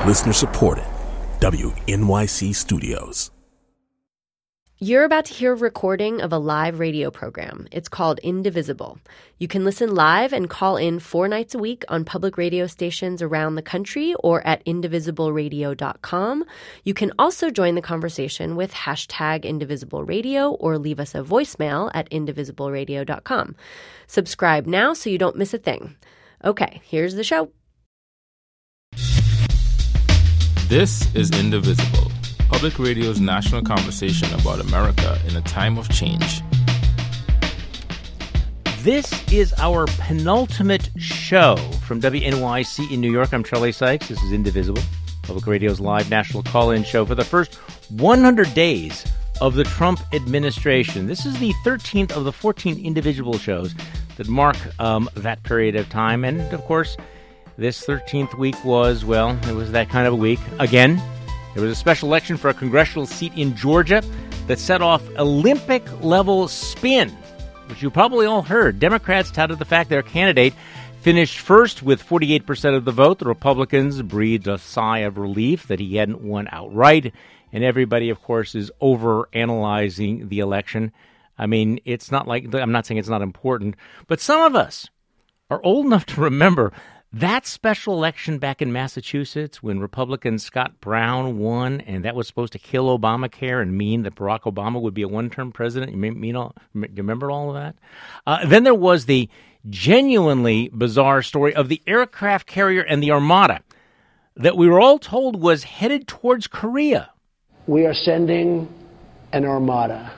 Listener supported. WNYC Studios. You're about to hear a recording of a live radio program. It's called Indivisible. You can listen live and call in 4 nights a week on public radio stations around the country or at indivisibleradio.com. You can also join the conversation with hashtag #IndivisibleRadio or leave us a voicemail at indivisibleradio.com. Subscribe now so you don't miss a thing. Okay, here's the show. This is Indivisible, public radio's national conversation about America in a time of change. This is our penultimate show from WNYC in New York. I'm Charlie Sykes. This is Indivisible, public radio's live national call-in show for the first 100 days of the Trump administration. This is the 13th of the 14 individual shows that mark that period of time. And, of course, this 13th week was, well, it was that kind of a week. Again, there was a special election for a congressional seat in Georgia that set off Olympic-level spin, which you probably all heard. Democrats touted the fact their candidate finished first with 48% of the vote. The Republicans breathed a sigh of relief that he hadn't won outright. And everybody, of course, is overanalyzing the election. I mean, it's not like, I'm not saying it's not important, but some of us are old enough to remember that special election back in Massachusetts when Republican Scott Brown won, and that was supposed to kill Obamacare and mean that Barack Obama would be a one-term president. You remember all of that? Then there was the genuinely bizarre story of the aircraft carrier and the Armada that we were all told was headed towards Korea. We are sending an Armada.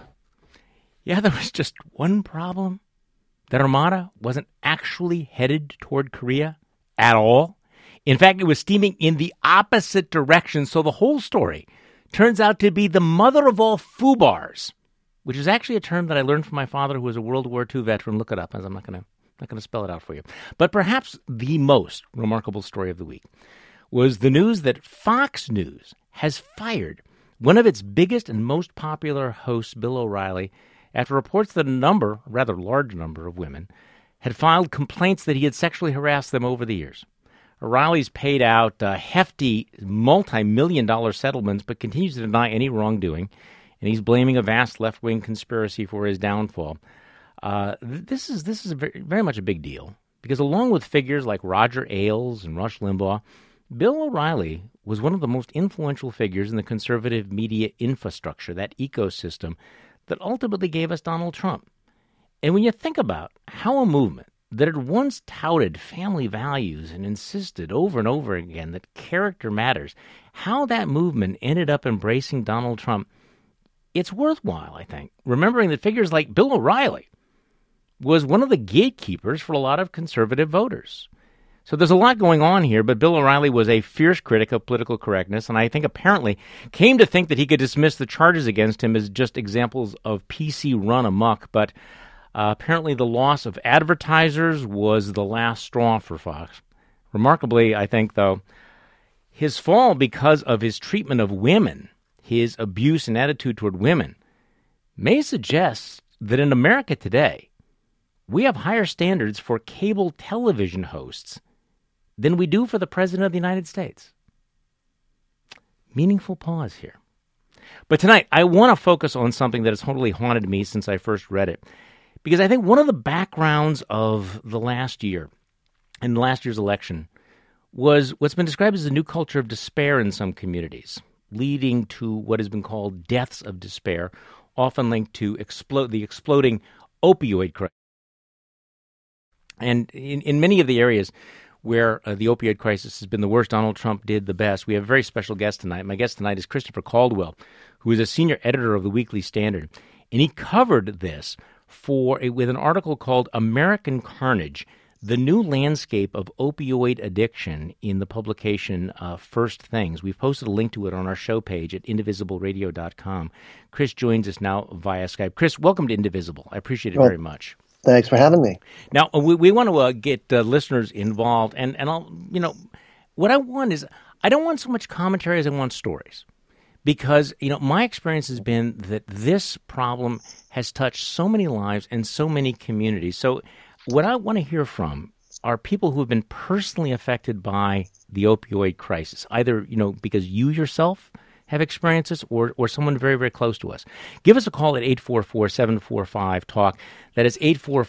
Yeah, there was just one problem. That Armada wasn't actually headed toward Korea at all. In fact, it was steaming in the opposite direction. So the whole story turns out to be the mother of all FUBARs, which is actually a term that I learned from my father, who was a World War II veteran. Look it up, as I'm not going to spell it out for you. But perhaps the most remarkable story of the week was the news that Fox News has fired one of its biggest and most popular hosts, Bill O'Reilly, after reports that a rather large number of women had filed complaints that he had sexually harassed them over the years. O'Reilly's paid out hefty multi-million-dollar settlements but continues to deny any wrongdoing, and he's blaming a vast left-wing conspiracy for his downfall. This is very much a big deal because along with figures like Roger Ailes and Rush Limbaugh, Bill O'Reilly was one of the most influential figures in the conservative media infrastructure, that ecosystem that ultimately gave us Donald Trump. And when you think about how a movement that had once touted family values and insisted over and over again that character matters, how that movement ended up embracing Donald Trump, it's worthwhile, I think, remembering that figures like Bill O'Reilly was one of the gatekeepers for a lot of conservative voters. So there's a lot going on here, but Bill O'Reilly was a fierce critic of political correctness, and I think apparently came to think that he could dismiss the charges against him as just examples of PC run amok, but apparently the loss of advertisers was the last straw for Fox. Remarkably, I think, though, his fall because of his treatment of women, his abuse and attitude toward women, may suggest that in America today, we have higher standards for cable television hosts than we do for the President of the United States. Meaningful pause here. But tonight, I want to focus on something that has totally haunted me since I first read it. Because I think one of the backgrounds of the last year, and last year's election, was what's been described as a new culture of despair in some communities, leading to what has been called deaths of despair, often linked to the exploding opioid crisis. And in many of the areas where the opioid crisis has been the worst, Donald Trump did the best. We have a very special guest tonight. My guest tonight is Christopher Caldwell, who is a senior editor of the Weekly Standard. And he covered this with an article called American Carnage, the New Landscape of Opioid Addiction, in the publication First Things. We've posted a link to it on our show page at indivisibleradio.com. Chris joins us now via Skype. Chris, welcome to Indivisible. I appreciate it very much. Thanks for having me. Now, we want to get listeners involved, and I'll, what I want is, I don't want so much commentary as I want stories. Because, my experience has been that this problem has touched so many lives and so many communities. So what I want to hear from are people who have been personally affected by the opioid crisis, either, because you yourself have experienced this or someone very, very close to us. Give us a call at 844-745-TALK. That is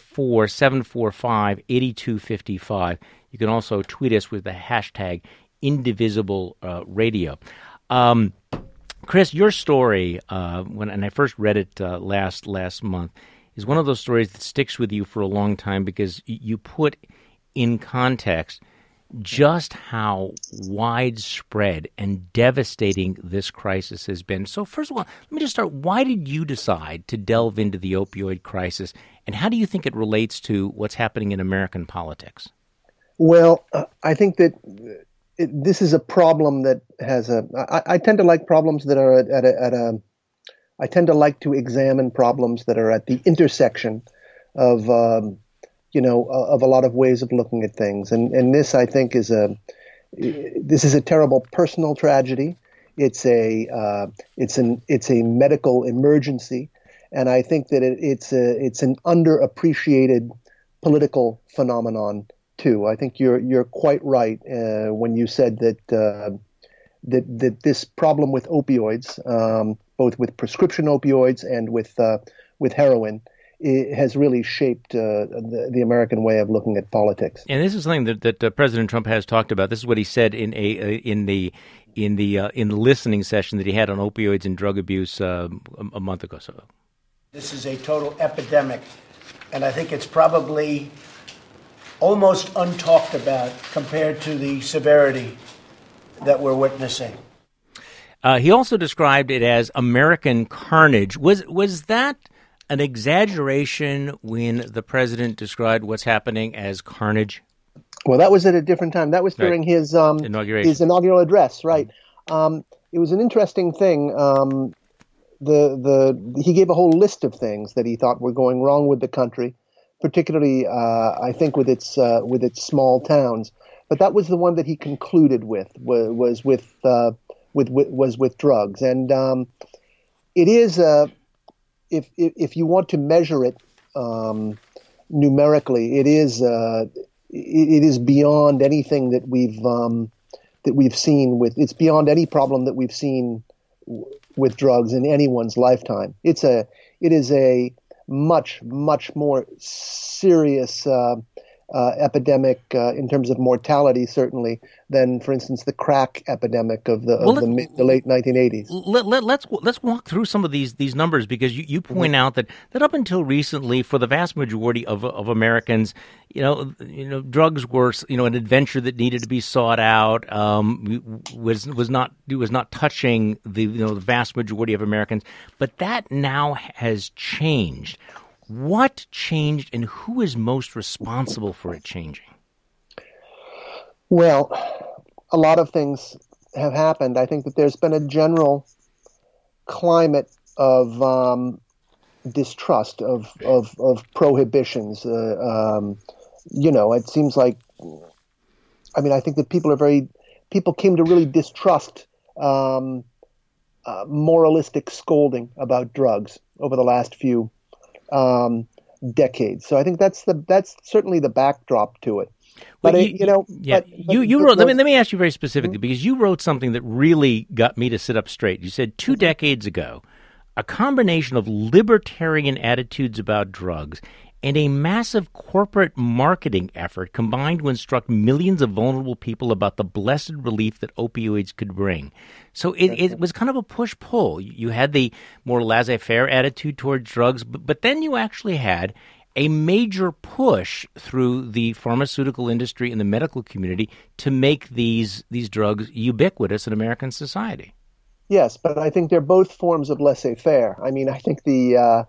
844-745-8255. You can also tweet us with the hashtag #IndivisiBleRadio. Chris, your story, when I first read it last month, is one of those stories that sticks with you for a long time because you put in context just how widespread and devastating this crisis has been. So first of all, let me just start. Why did you decide to delve into the opioid crisis, and how do you think it relates to what's happening in American politics? Well, I think that this is a problem that has I tend to like problems that are I tend to like to examine problems that are at the intersection of of a lot of ways of looking at things, and this, I think, is a terrible personal tragedy. It's a medical emergency, and I think that it's an underappreciated political phenomenon too. I think you're quite right when you said that this problem with opioids, both with prescription opioids and with heroin, it has really shaped the American way of looking at politics. And this is something that President Trump has talked about. This is what he said in the listening session that he had on opioids and drug abuse a month ago. So this is a total epidemic, and I think it's probably almost untalked about compared to the severity that we're witnessing. He also described it as American carnage. Was that an exaggeration when the president described what's happening as carnage? Well, that was at a different time. That was during his inaugural address, right? It was an interesting thing. He gave a whole list of things that he thought were going wrong with the country, particularly, I think, with its small towns. But that was the one that he concluded with was with drugs, and it is if you want to measure it numerically, it is beyond anything that we've seen with. It's beyond any problem that we've seen with drugs in anyone's lifetime. It is a much more serious epidemic in terms of mortality, certainly, than, for instance, the crack epidemic of the late 1980s. Let's walk through some of these numbers, because you point out that up until recently, for the vast majority of Americans, drugs were an adventure that needed to be sought out. Was not touching the vast majority of Americans, but that now has changed. What changed, and who is most responsible for it changing? Well, a lot of things have happened. I think that there's been a general climate of distrust of prohibitions. It seems like, I think that people came to really distrust moralistic scolding about drugs over the last few decades. So I think that's certainly the backdrop to it. But you wrote. Let me ask you very specifically, because you wrote something that really got me to sit up straight. You said 2 decades ago, a combination of libertarian attitudes about drugs and a massive corporate marketing effort combined to instruct millions of vulnerable people about the blessed relief that opioids could bring. So it was kind of a push-pull. You had the more laissez-faire attitude towards drugs, but then you actually had a major push through the pharmaceutical industry and the medical community to make these drugs ubiquitous in American society. Yes, but I think they're both forms of laissez-faire. I think the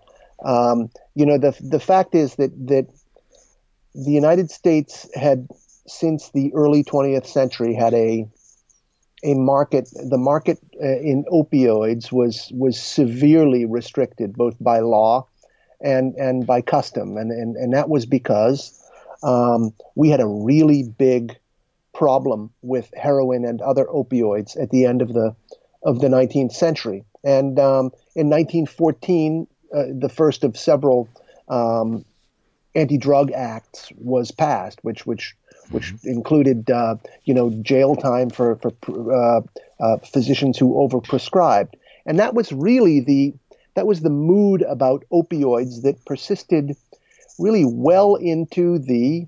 fact is that the United States had, since the early 20th century, had a market. The market in opioids was severely restricted, both by law and by custom, and that was because we had a really big problem with heroin and other opioids at the end of the 19th century. And in 1914, the first of several anti-drug acts was passed, which which included, jail time for physicians who overprescribed. And that was really the mood about opioids that persisted really well into the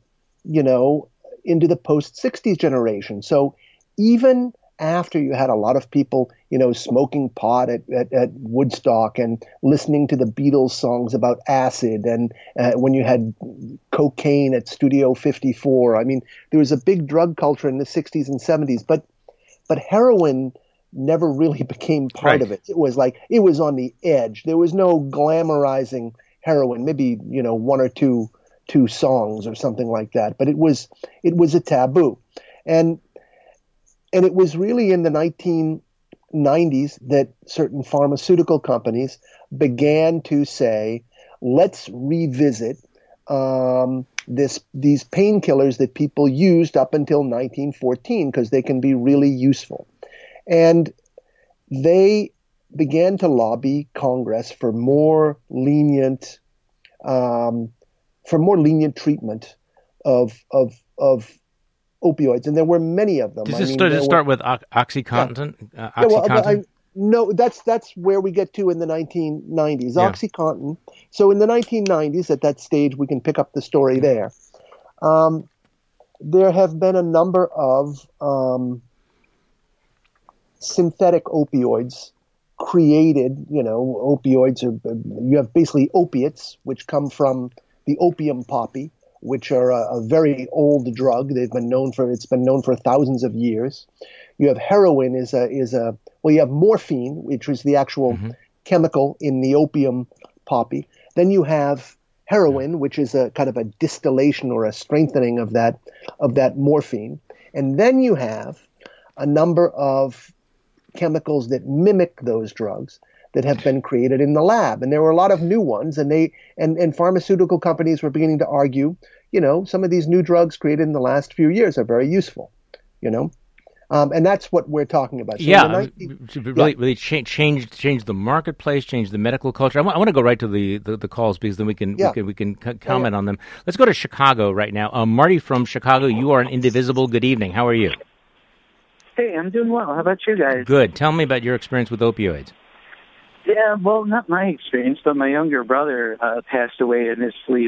post-60s generation. So even after you had a lot of people, smoking pot at Woodstock and listening to the Beatles songs about acid, and when you had cocaine at Studio 54, I mean, there was a big drug culture in the 60s and 70s, but heroin never really became part of it. It was on the edge. There was no glamorizing heroin, maybe, one or two songs or something like that, but it was a taboo. And it was really in the 1990s that certain pharmaceutical companies began to say, let's revisit these painkillers that people used up until 1914 because they can be really useful. And they began to lobby Congress for more lenient treatment of opioids, and there were many of them. Does it start with OxyContin? Yeah. OxyContin? No, that's where we get to in the 1990s. Yeah. OxyContin. So in the 1990s, at that stage, we can pick up the story there. There have been a number of synthetic opioids created. Opioids you have basically opiates, which come from the opium poppy, which are a very old drug. It's been known for thousands of years. You have heroin you have morphine, which is the actual chemical in the opium poppy. Then you have heroin, which is a kind of a distillation or a strengthening of that morphine. And then you have a number of chemicals that mimic those drugs that have been created in the lab. And there were a lot of new ones, and pharmaceutical companies were beginning to argue, some of these new drugs created in the last few years are very useful, and that's what we're talking about. So really change the marketplace, change the medical culture. I want to go right to the calls because then we can comment on them. Let's go to Chicago right now. Marty from Chicago, you are an indivisible. Good evening. How are you? Hey, I'm doing well. How about you guys? Good. Tell me about your experience with opioids. Yeah, well, not my experience, but my younger brother passed away in his sleep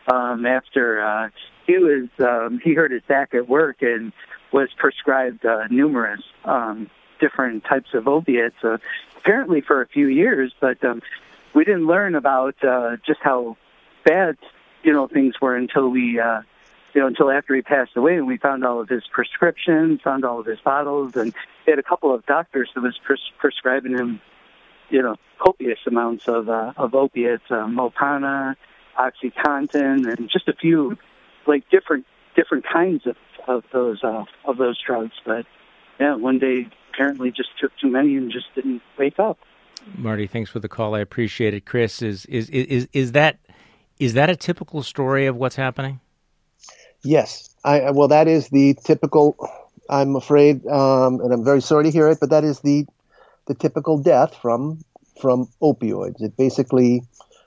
after he hurt his back at work and was prescribed numerous different types of opiates, apparently for a few years, but we didn't learn about just how bad, things were until until after he passed away, and we found all of his prescriptions, found all of his bottles, and he had a couple of doctors that was prescribing him copious amounts of opiates, Mopana, OxyContin, and just a few different kinds of those drugs. But yeah, one day apparently just took too many and just didn't wake up. Marty, thanks for the call. I appreciate it. Chris, is that a typical story of what's happening? Yes. Well, that is the typical. I'm afraid, and I'm very sorry to hear it, but that is the typical death from opioids. It basically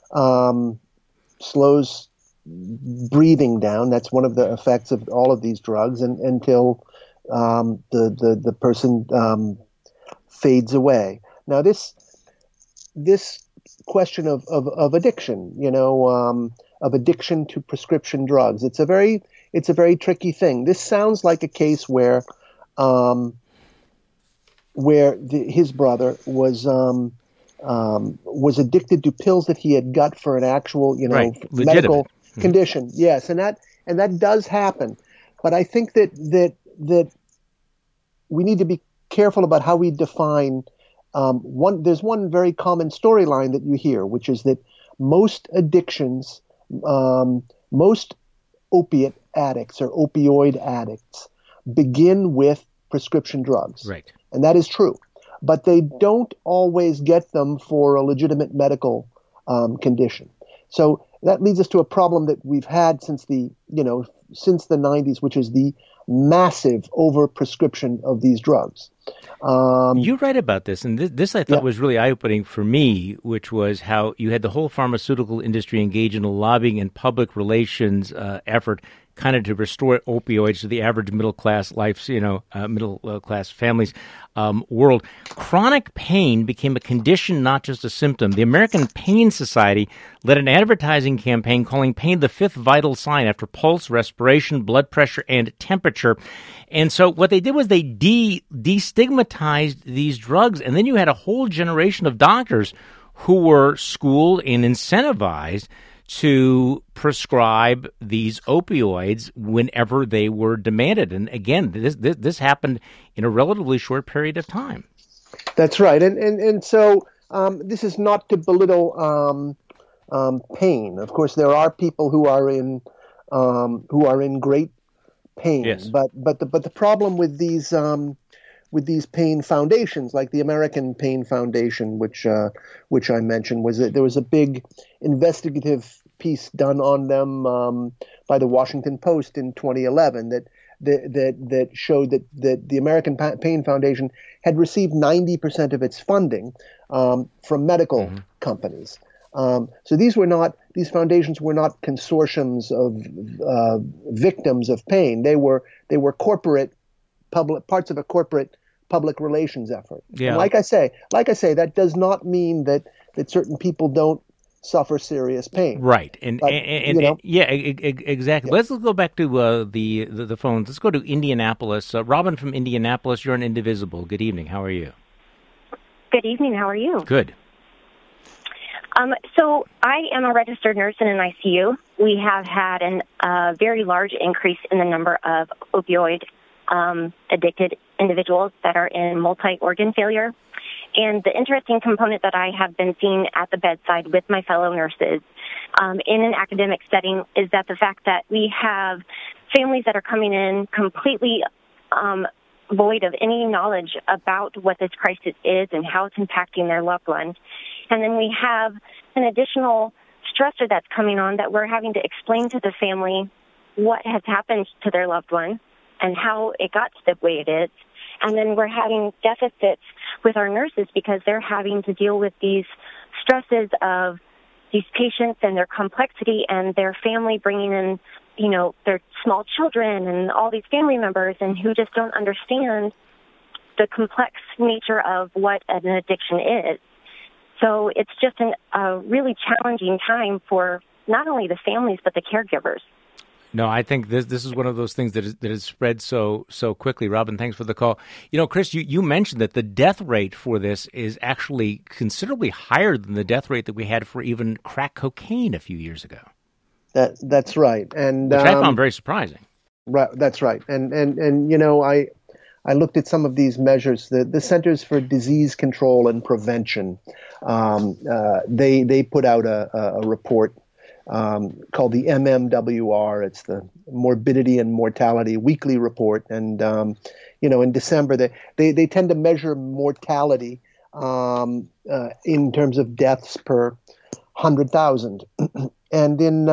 slows breathing down. That's one of the effects of all of these drugs, until the person fades away. Now, this question of addiction, of addiction to prescription drugs, it's a very tricky thing. This sounds like a case where his brother was addicted to pills that he had got for an actual, medical condition. Yes, and that does happen. But I think that we need to be careful about how we define there's one very common storyline that you hear, which is that most addictions, most opiate addicts or opioid addicts begin with prescription drugs. Right. And that is true. But they don't always get them for a legitimate medical condition. So that leads us to a problem that we've had since the 90s, which is the massive overprescription of these drugs. You write about this, and this I thought was really eye-opening for me, which was how you had the whole pharmaceutical industry engage in a lobbying and public relations effort kind of to restore opioids to the average middle-class lives, middle-class families world. Chronic pain became a condition, not just a symptom. The American Pain Society led an advertising campaign calling pain the fifth vital sign after pulse, respiration, blood pressure, and temperature. And so what they did was they destigmatized these drugs, and then you had a whole generation of doctors who were schooled and incentivized to prescribe these opioids whenever they were demanded. And again, this happened in a relatively short period of time. That's right. And so this is not to belittle pain. Of course, there are people who are in great pain. Yes. But the problem with these pain foundations, like the American Pain Foundation, which I mentioned, was that there was a big investigative piece done on them by the Washington Post in 2011 that showed that the American Pain Foundation had received 90% of its funding from medical companies. So these foundations were not consortiums of victims of pain. They were corporate parts of a corporate public relations effort. Yeah. And like I say, that does not mean that certain people don't suffer serious pain. Right. Exactly. Yeah. Let's go back to the phones. Let's go to Indianapolis. Robin from Indianapolis, you're on Indivisible. Good evening. How are you? Good evening. How are you? Good. So I am a registered nurse in an ICU. We have had a very large increase in the number of opioid addicted individuals that are in multi-organ failure. And the interesting component that I have been seeing at the bedside with my fellow nurses in an academic setting is that the fact that we have families that are coming in completely void of any knowledge about what this crisis is and how it's impacting their loved ones. And then we have an additional stressor that's coming on that we're having to explain to the family what has happened to their loved one and how it got to the way it is. And then we're having deficits with our nurses because they're having to deal with these stresses of these patients and their complexity and their family bringing in, their small children and all these family members and who just don't understand the complex nature of what an addiction is. So it's just a really challenging time for not only the families but the caregivers. No, I think this is one of those things that has spread so quickly. Robin, thanks for the call. Chris, you mentioned that the death rate for this is actually considerably higher than the death rate that we had for even crack cocaine a few years ago. That's right, and which I found very surprising. Right, that's right, and I looked at some of these measures. The Centers for Disease Control and Prevention, they put out a report called the MMWR. It's the Morbidity and Mortality Weekly Report. And, in December, they tend to measure mortality in terms of deaths per 100,000. And in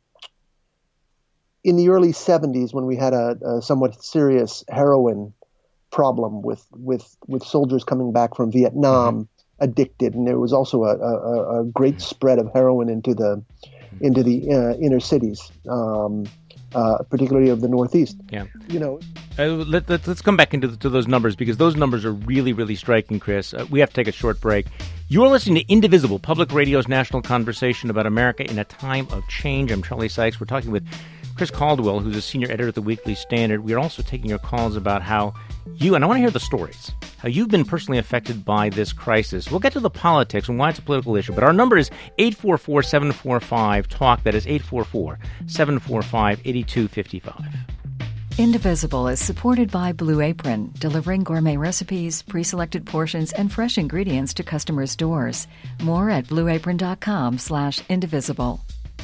the early 70s, when we had a somewhat serious heroin problem with soldiers coming back from Vietnam addicted, and there was also a great spread of heroin into the inner cities, particularly of the Northeast. Yeah. Let's come back to those numbers, because those numbers are really, really striking, Chris. We have to take a short break. You're listening to Indivisible, Public Radio's national conversation about America in a time of change. I'm Charlie Sykes. We're talking with Chris Caldwell, who's a senior editor at the Weekly Standard. We're also taking your calls about how and I want to hear the stories, how you've been personally affected by this crisis. We'll get to the politics and why it's a political issue, but our number is 844-745-TALK. That is 844-745-8255. Indivisible is supported by Blue Apron, delivering gourmet recipes, pre-selected portions, and fresh ingredients to customers' doors. More at blueapron.com/indivisible.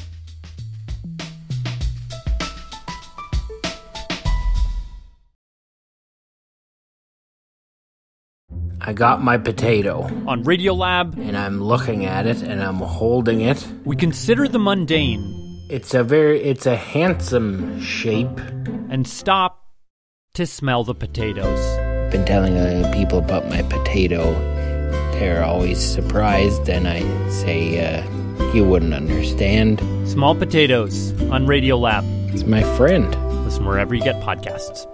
I got my potato. On Radiolab. And I'm looking at it and I'm holding it. We consider the mundane. It's a handsome shape. And stop to smell the potatoes. Been telling people about my potato. They're always surprised, and I say, you wouldn't understand. Small Potatoes on Radiolab. He's my friend. Listen wherever you get podcasts.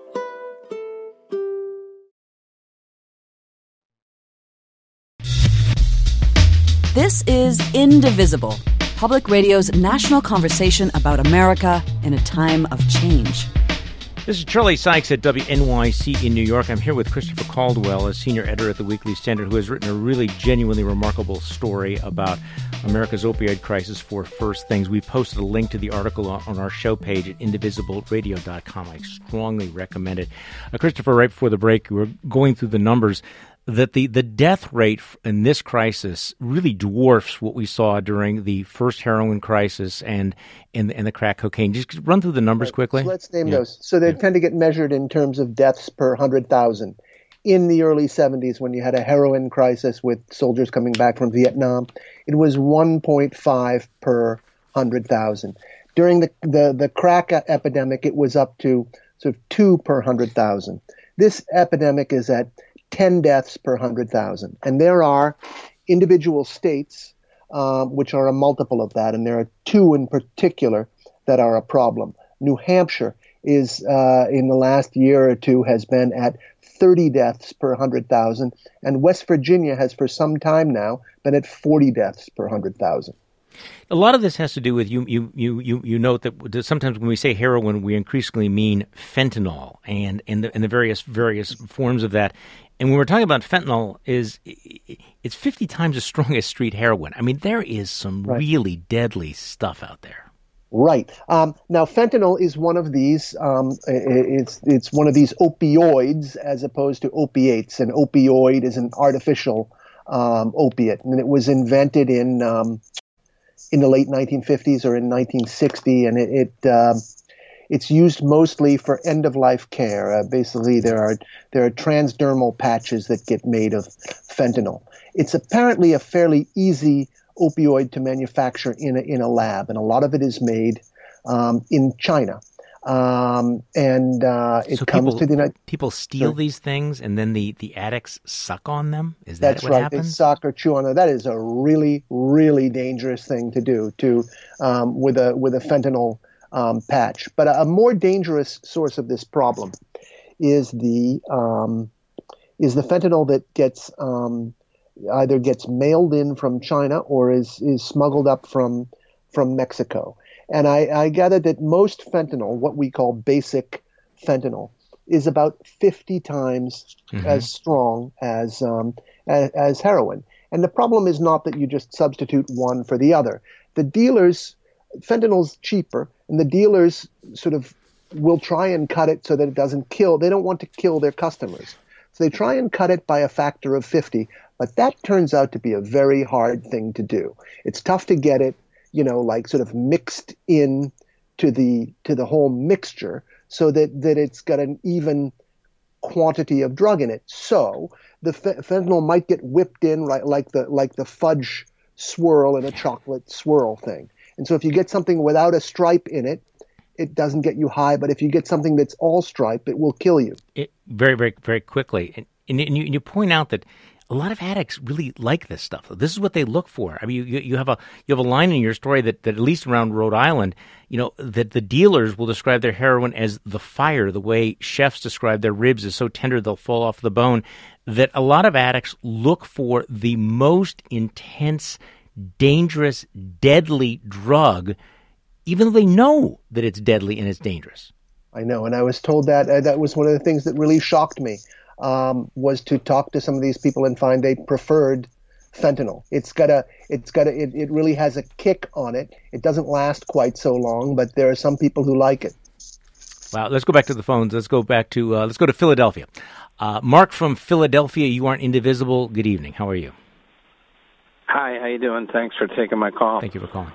This is Indivisible, Public Radio's national conversation about America in a time of change. This is Charlie Sykes at WNYC in New York. I'm here with Christopher Caldwell, a senior editor at the Weekly Standard, who has written a really genuinely remarkable story about America's opioid crisis for First Things. We've posted a link to the article on our show page at indivisibleradio.com. I strongly recommend it. Christopher, right before the break, we were going through the numbers that the death rate in this crisis really dwarfs what we saw during the first heroin crisis and the crack cocaine. Just run through the numbers quickly. So let's name those. So they tend to get measured in terms of deaths per 100,000. In the early 70s, when you had a heroin crisis with soldiers coming back from Vietnam, it was 1.5 per 100,000. During the crack epidemic, it was up to sort of 2 per 100,000. This epidemic is at 10 deaths per 100,000. And there are individual states which are a multiple of that, and there are two in particular that are a problem. New Hampshire is, in the last year or two, has been at 30 deaths per 100,000, and West Virginia has for some time now been at 40 deaths per 100,000. A lot of this has to do with you note that sometimes when we say heroin, we increasingly mean fentanyl and the various forms of that. And when we're talking about fentanyl, it's 50 times as strong as street heroin. I mean, there is some really deadly stuff out there. Right. Now, fentanyl is one of these. It's one of these opioids as opposed to opiates. An opioid is an artificial opiate, and it was invented in the late 1950s or in 1960, and it's used mostly for end-of-life care. Basically, there are transdermal patches that get made of fentanyl. It's apparently a fairly easy opioid to manufacture in a lab, and a lot of it is made in China. It comes to the United States. People steal these things, and then the addicts suck on them? Is that That's what right. happens? They suck or chew on them. That is a really, really dangerous thing to do with a fentanyl patch. But a more dangerous source of this problem is the fentanyl that gets either gets mailed in from China or is smuggled up from Mexico. And I gather that most fentanyl, what we call basic fentanyl, is about 50 times as strong as heroin. And the problem is not that you just substitute one for the other. The dealers, fentanyl's cheaper, and the dealers sort of will try and cut it so that it doesn't kill. They don't want to kill their customers. So they try and cut it by a factor of 50. But that turns out to be a very hard thing to do. It's tough to get it, like sort of mixed in to the whole mixture so that it's got an even quantity of drug in it. So the fentanyl might get whipped in like the fudge swirl in a chocolate swirl thing. And so if you get something without a stripe in it, it doesn't get you high. But if you get something that's all stripe, it will kill you. Very, very, very quickly. And you point out that a lot of addicts really like this stuff. This is what they look for. I mean, you have a line in your story that at least around Rhode Island, that the dealers will describe their heroin as the fire, the way chefs describe their ribs as so tender they'll fall off the bone, that a lot of addicts look for the most intense, dangerous, deadly drug, even though they know that it's deadly and it's dangerous. I know, and I was told that was one of the things that really shocked me. Was to talk to some of these people and find they preferred fentanyl. It really has a kick on it. It doesn't last quite so long, but there are some people who like it. Wow. Let's go back to the phones. Let's go to Philadelphia. Mark from Philadelphia, you aren't indivisible. Good evening. How are you? Hi, how you doing? Thanks for taking my call. Thank you for calling.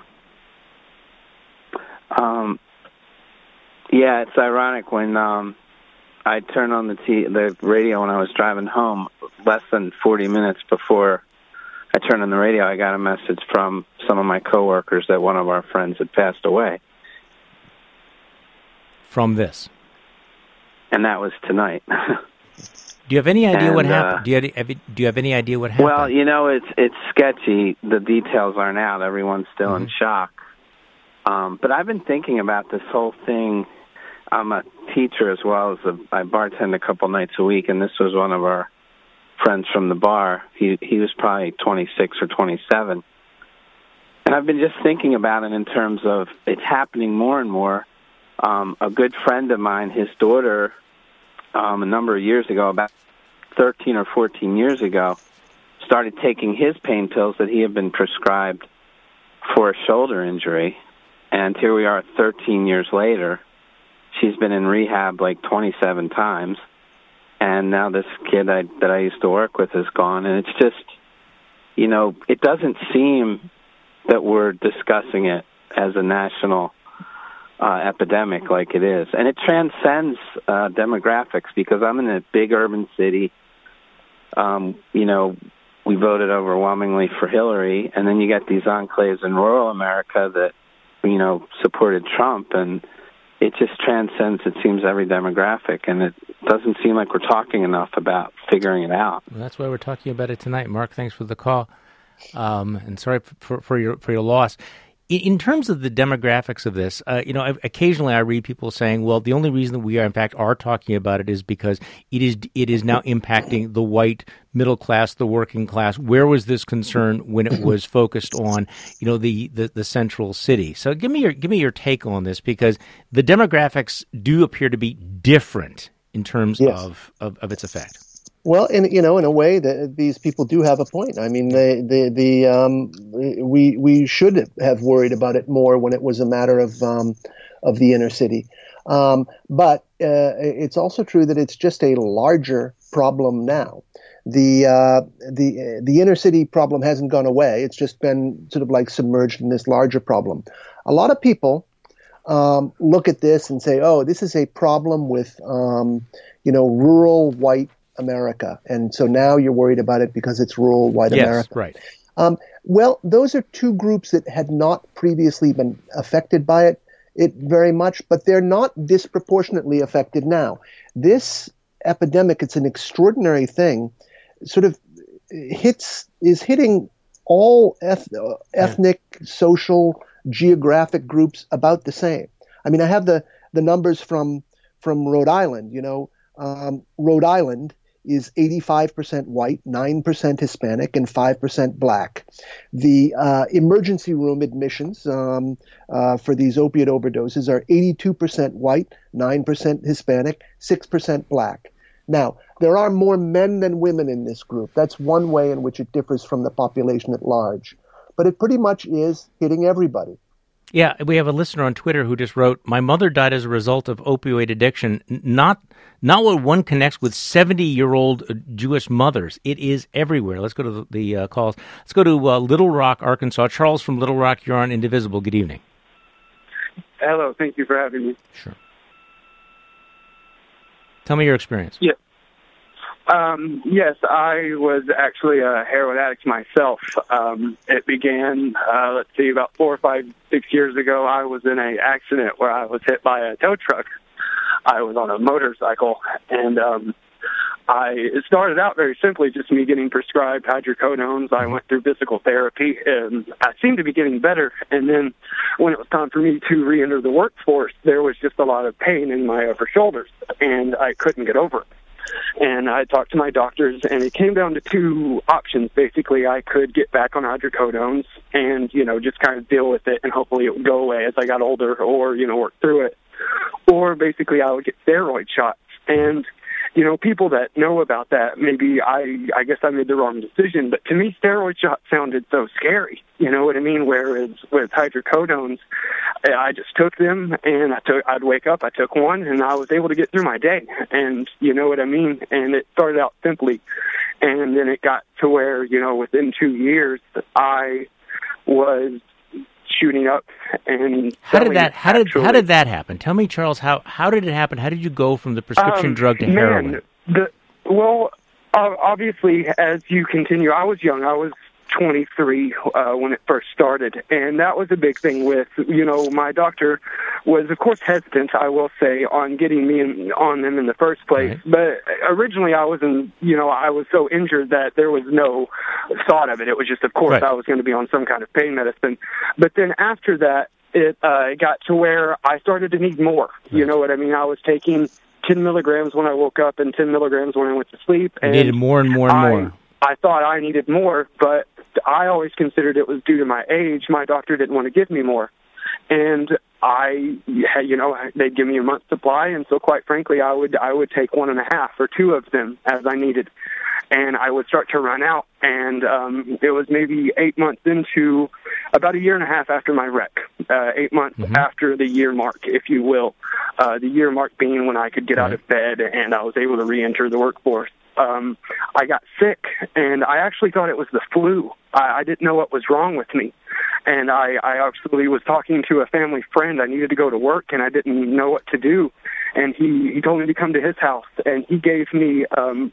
Yeah, it's ironic when I turned on the radio when I was driving home. Less than 40 minutes before I turned on the radio, I got a message from some of my coworkers that one of our friends had passed away. From this? And that was tonight. Do you have any idea what happened? Do you have any idea what happened? Well, it's sketchy. The details aren't out. Everyone's still in shock. But I've been thinking about this whole thing. I'm a teacher as well as I bartend a couple nights a week, and this was one of our friends from the bar. He was probably 26 or 27. And I've been just thinking about it in terms of it's happening more and more. A good friend of mine, his daughter, a number of years ago, about 13 or 14 years ago, started taking his pain pills that he had been prescribed for a shoulder injury. And here we are 13 years later. She's been in rehab like 27 times. And now this kid that I used to work with is gone. And it's just, it doesn't seem that we're discussing it as a national epidemic like it is. And it transcends demographics because I'm in a big urban city. We voted overwhelmingly for Hillary. And then you get these enclaves in rural America that, supported Trump. And it just transcends, it seems, every demographic, and it doesn't seem like we're talking enough about figuring it out. Well, that's why we're talking about it tonight. Mark, thanks for the call, and sorry for your loss. In terms of the demographics of this, occasionally I read people saying, well, the only reason that we are talking about it is because it is now impacting the white middle class, the working class. Where was this concern when it was focused on, the central city? So give me your take on this, because the demographics do appear to be different in terms of its effect. Well, in a way, these people do have a point. I mean, we should have worried about it more when it was a matter of the inner city. But it's also true that it's just a larger problem now. The inner city problem hasn't gone away. It's just been sort of like submerged in this larger problem. A lot of people look at this and say, "Oh, this is a problem with rural white America, and so now you're worried about it because it's rural white America." Right. Well, those are two groups that had not previously been affected by it very much, but they're not disproportionately affected now. This epidemic, it's an extraordinary thing, sort of is hitting all ethnic, social, geographic groups about the same. I mean, I have the numbers from Rhode Island. Rhode Island is 85% white, 9% Hispanic, and 5% black. The emergency room admissions for these opiate overdoses are 82% white, 9% Hispanic, 6% black. Now, there are more men than women in this group. That's one way in which it differs from the population at large. But it pretty much is hitting everybody. Yeah, we have a listener on Twitter who just wrote, "My mother died as a result of opioid addiction. Not what one connects with 70-year-old Jewish mothers. It is everywhere." Let's go to the calls. Let's go to Little Rock, Arkansas. Charles from Little Rock, you're on Indivisible. Good evening. Hello, thank you for having me. Sure. Tell me your experience. Yeah. Yes, I was actually a heroin addict myself. It began, about 4, 5, 6 years ago. I was in an accident where I was hit by a tow truck. I was on a motorcycle, and it started out very simply, just me getting prescribed hydrocodones. I went through physical therapy, and I seemed to be getting better. And then when it was time for me to re-enter the workforce, there was just a lot of pain in my upper shoulders, and I couldn't get over it. And I talked to my doctors, and it came down to two options. Basically, I could get back on hydrocodones and, just kind of deal with it, and hopefully it would go away as I got older, or, work through it. Or basically I would get steroid shots. And, people that know about that, maybe I guess I made the wrong decision, but to me, steroid shots sounded so scary. You know what I mean? Whereas with hydrocodones, I just took them, and I'd wake up, I took one, and I was able to get through my day. And you know what I mean? And it started out simply, and then it got to where, within 2 years, I was shooting up. And how did that happen? Tell me, Charles, how did it happen? How did you go from the prescription drug to heroin? Obviously, as you continue, I was young. I was 23 when it first started, and that was a big thing with, my doctor was, of course, hesitant, I will say, on getting me on them in the first place. Right. But originally I was I was so injured that there was no thought of it. It was just, of course, right. I was going to be on some kind of pain medicine. But then after that, it got to where I started to need more. You know what I mean? I was taking 10 milligrams when I woke up and 10 milligrams when I went to sleep. You needed more and more and more. I thought I needed more, but I always considered it was due to my age. My doctor didn't want to give me more. And they'd give me a month's supply, and so quite frankly, I would take 1.5 or 2 of them as I needed, and I would start to run out. And it was maybe 8 months into, about 1.5 years after my wreck, 8 months after the year mark, if you will. The year mark being when I could get out of bed and I was able to re-enter the workforce. I got sick, and I actually thought it was the flu. I didn't know what was wrong with me. And I actually was talking to a family friend. I needed to go to work, and I didn't know what to do. And he told me to come to his house, and he gave me an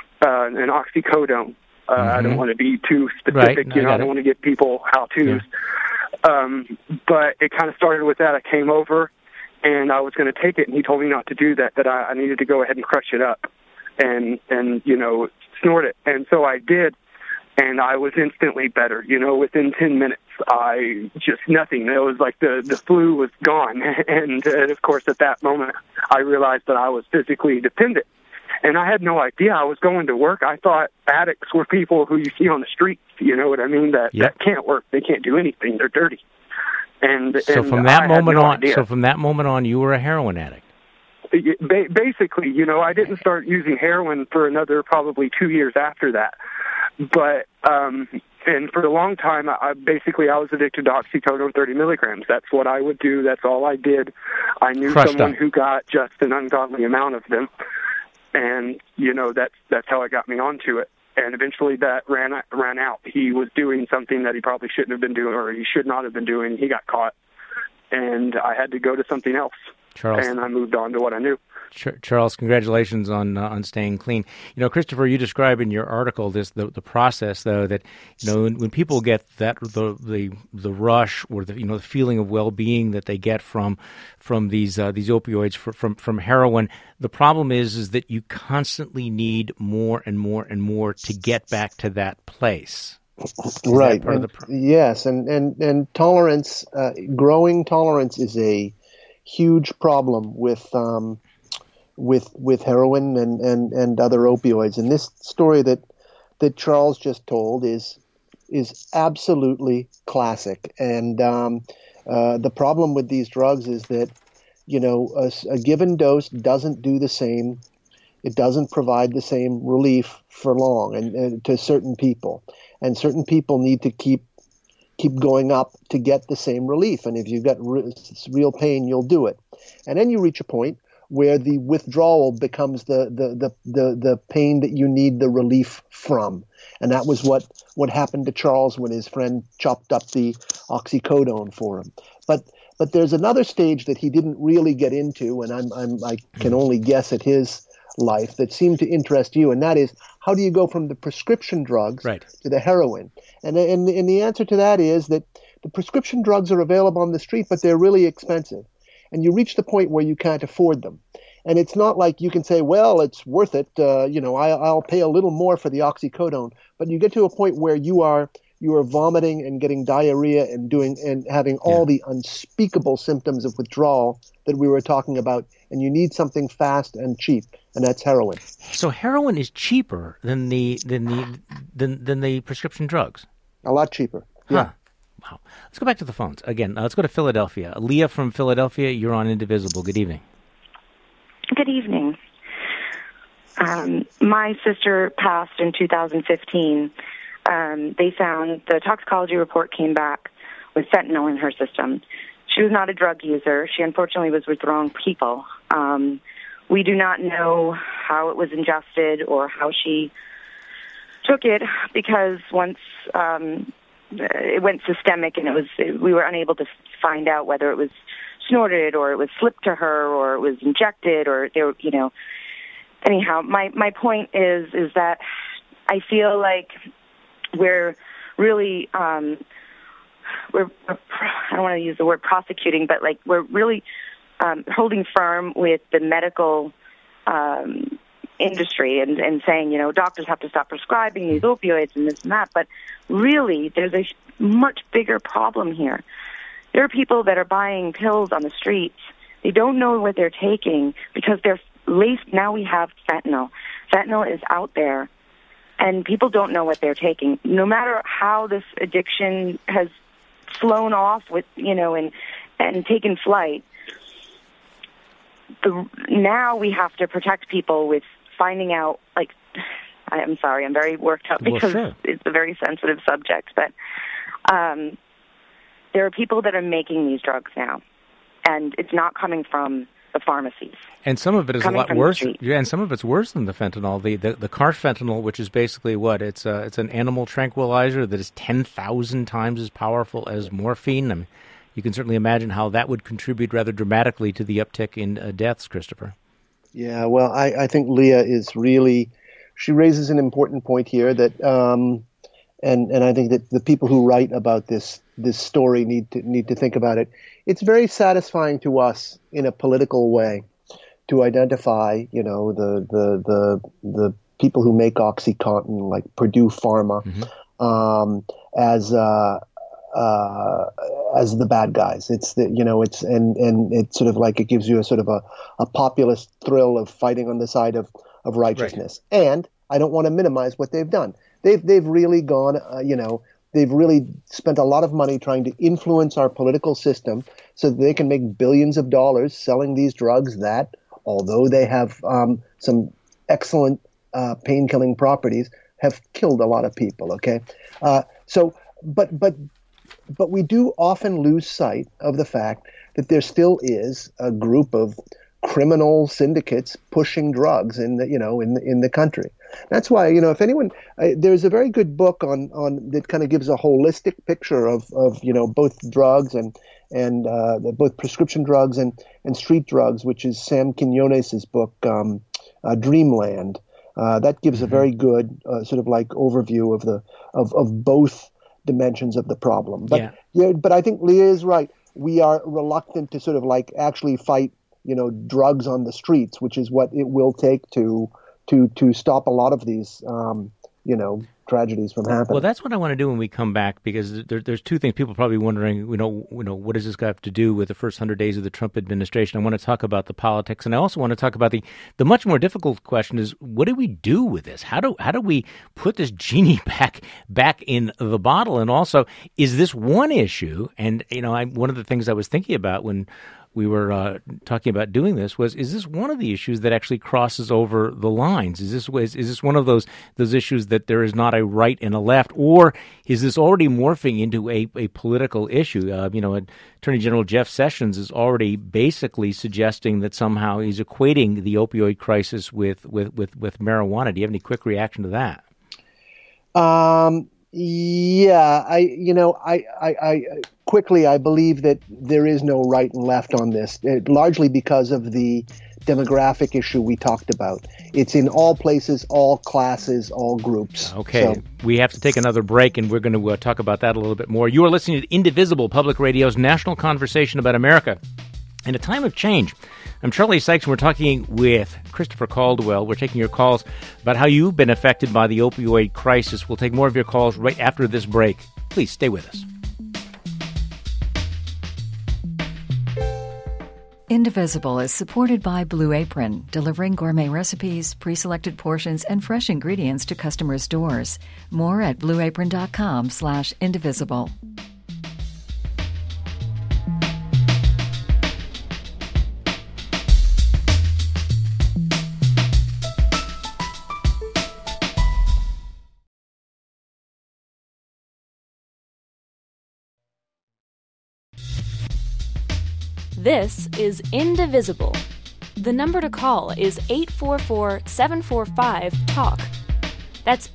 oxycodone. I don't want to be too specific. Right. I don't want to give people how-tos. Yeah. But it kind of started with that. I came over, and I was going to take it, and he told me not to do that, that I needed to go ahead and crush it up and snort it. And so I did. And I was instantly better. Within 10 minutes, nothing. It was like the flu was gone. And of course, at that moment, I realized that I was physically dependent. And I had no idea. I was going to work. I thought addicts were people who you see on the streets, you know what I mean? That can't work. They can't do anything. They're dirty. So from that moment on, you were a heroin addict. Basically, I didn't start using heroin for another probably 2 years after that. But, and for a long time, I was addicted to oxycodone 30 milligrams. That's what I would do. That's all I did. I knew someone who got just an ungodly amount of them. And, that's how it got me onto it. And eventually that ran out. He was doing something that he probably shouldn't have been doing, or he should not have been doing. He got caught. And I had to go to something else. Charles. And I moved on to what I knew. Charles, congratulations on staying clean. Christopher, you describe in your article the process, though, that when people get that the rush or the feeling of well-being that they get from these opioids from heroin, the problem is that you constantly need more and more and more to get back to that place. Right. Yes, and tolerance, growing tolerance is a huge problem with heroin and other opioids. And this story that Charles just told is absolutely classic. And the problem with these drugs is that a given dose doesn't do the same. It doesn't provide the same relief for long, and to certain people. And certain people need to keep going up to get the same relief. And if you've got real pain, you'll do it. And then you reach a point where the withdrawal becomes the pain that you need the relief from. And that was what happened to Charles when his friend chopped up the oxycodone for him. But there's another stage that he didn't really get into, and I can only guess at his life, that seemed to interest you, and that is, how do you go from the prescription drugs to the heroin? And the answer to that is that the prescription drugs are available on the street, but they're really expensive. And you reach the point where you can't afford them. And it's not like you can say, well, it's worth it. I'll pay a little more for the oxycodone. But you get to a point where you are vomiting and getting diarrhea and having all the unspeakable symptoms of withdrawal that we were talking about. And you need something fast and cheap, and that's heroin. So heroin is cheaper than the prescription drugs. A lot cheaper. Yeah. Huh. Wow. Let's go back to the phones again. Let's go to Philadelphia. Leah from Philadelphia, you're on Indivisible. Good evening. Good evening. My sister passed in 2015. They found the toxicology report came back with fentanyl in her system. She was not a drug user. She unfortunately was with the wrong people. We do not know how it was ingested or how she took it, because once it went systemic, and we were unable to find out whether it was snorted or it was slipped to her or it was injected or there, Anyhow, my point is that I feel like we're really I don't want to use the word prosecuting, but like we're really holding firm with the medical industry and saying, doctors have to stop prescribing these opioids and this and that. But really, there's a much bigger problem here. There are people that are buying pills on the streets. They don't know what they're taking because they're laced. Now we have fentanyl. Fentanyl is out there, and people don't know what they're taking. No matter how this addiction has flown off with, and taken flight, now we have to protect people with finding out, I'm sorry, I'm very worked up because it's a very sensitive subject, but there are people that are making these drugs now, and it's not coming from the pharmacies. And some of it is a lot worse. Yeah, and some of it's worse than the fentanyl. The carfentanil, which is basically what? It's an animal tranquilizer that is 10,000 times as powerful as morphine. I mean, you can certainly imagine how that would contribute rather dramatically to the uptick in deaths, Christopher. Yeah, well, I think Leah she raises an important point here that, and I think that the people who write about this story need to think about it. It's very satisfying to us in a political way to identify, the people who make OxyContin, like Purdue Pharma, as the bad guys. It's it's sort of like it gives you a sort of a populist thrill of fighting on the side of righteousness. Right. And I don't want to minimize what they've done. They've really gone, they've really spent a lot of money trying to influence our political system so that they can make billions of dollars selling these drugs that, although they have some excellent pain-killing properties, have killed a lot of people. Okay, but we do often lose sight of the fact that there still is a group of criminal syndicates pushing drugs in the country. That's why, if anyone, there's a very good book on that kind of gives a holistic picture of both drugs and both prescription drugs and street drugs, which is Sam Quinones's book, Dreamland. That gives a very good sort of like overview of both dimensions of the problem. But but I think Leah is right. We are reluctant to sort of like actually fight drugs on the streets, which is what it will take to stop a lot of these, tragedies from happening. Well, that's what I want to do when we come back, because there's two things. People are probably wondering, what does this guy have to do with the first 100 days of the Trump administration? I want to talk about the politics, and I also want to talk about the much more difficult question is, what do we do with this? How do we put this genie back in the bottle? And also, is this one issue? And one of the things I was thinking about when we were talking about doing this is this one of the issues that actually crosses over the lines? Is this one of those issues that there is not a right and a left, or is this already morphing into a political issue? Attorney General Jeff Sessions is already basically suggesting that somehow he's equating the opioid crisis with marijuana. Do you have any quick reaction to that? Yeah, I quickly, I believe that there is no right and left on this, largely because of the demographic issue we talked about. It's in all places, all classes, all groups. Okay, so we have to take another break, and we're going to talk about that a little bit more. You are listening to Indivisible, Public Radio's national conversation about America in a time of change. I'm Charlie Sykes, and we're talking with Christopher Caldwell. We're taking your calls about how you've been affected by the opioid crisis. We'll take more of your calls right after this break. Please stay with us. Indivisible is supported by Blue Apron, delivering gourmet recipes, pre-selected portions, and fresh ingredients to customers' doors. More at blueapron.com/indivisible. This is Indivisible. The number to call is 844-745-TALK. That's